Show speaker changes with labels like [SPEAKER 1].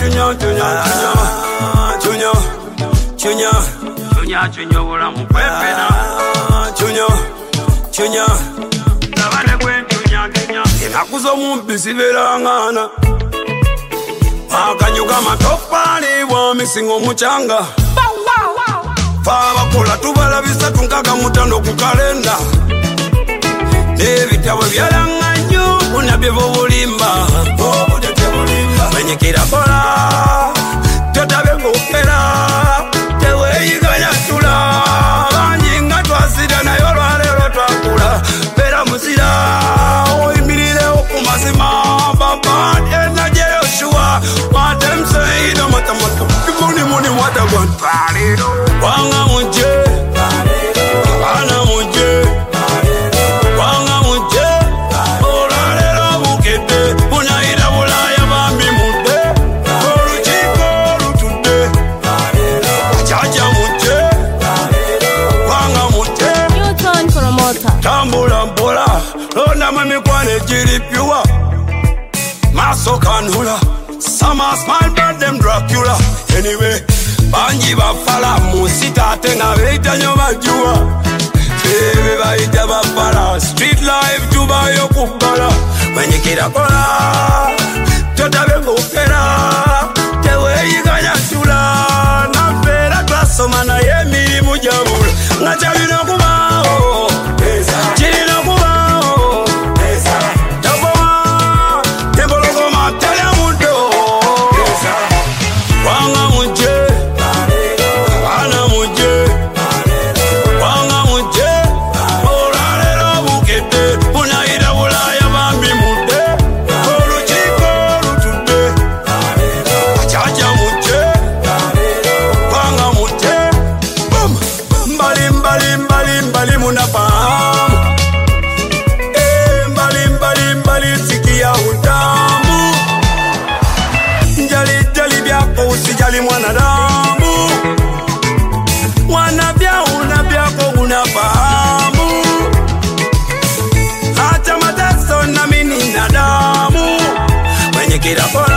[SPEAKER 1] chunya bulamu kwepena chunya tabane kwenchunya enakuzo mumpisi verangana akanyuka matofali wa misingo muchanga faba kola tubalabisa tunkaga mutando ku kalenda nebitabo byalanganyo unabyevo bulimba wenyekira kola totabe ngopera teweyiganya tula banjinga twasida nayo lwalero twakula pera musira oyimirire okumazima baba enaje yoshua matemseido matamoto muni watagwan wanga muje ana muje wanga muje olalero bukete unaira bulaya bambi mude oluchiko lutude chacha muje wanga muje
[SPEAKER 2] Newton promoter
[SPEAKER 1] tambula mbola lona mamikwane jiripiwa maso kanula Summer smile but them Dracula. Anyway, banji bafala musita tenga veita nyoma jua. Baby baita bafala street life juba yo kubala. Wenye kira kola, tota bengo pera. Tewe yiganya tula, na pera klaso mana ye miri mujabula. Ngachali no kumao, chili no kumao. Taboma, tembolo matele mundo. Wanga muje, ana muje, wanga muje, olalero bukete, unaira bulaya bambi mude, oluchiko lutude, achacha muje, wanga muje, boom, mbali munafahamu, mbali sikia utamu, njali byako usijali mwanadamu, una byako unafahamu, hata mateso na mimi nina damu, wenye kila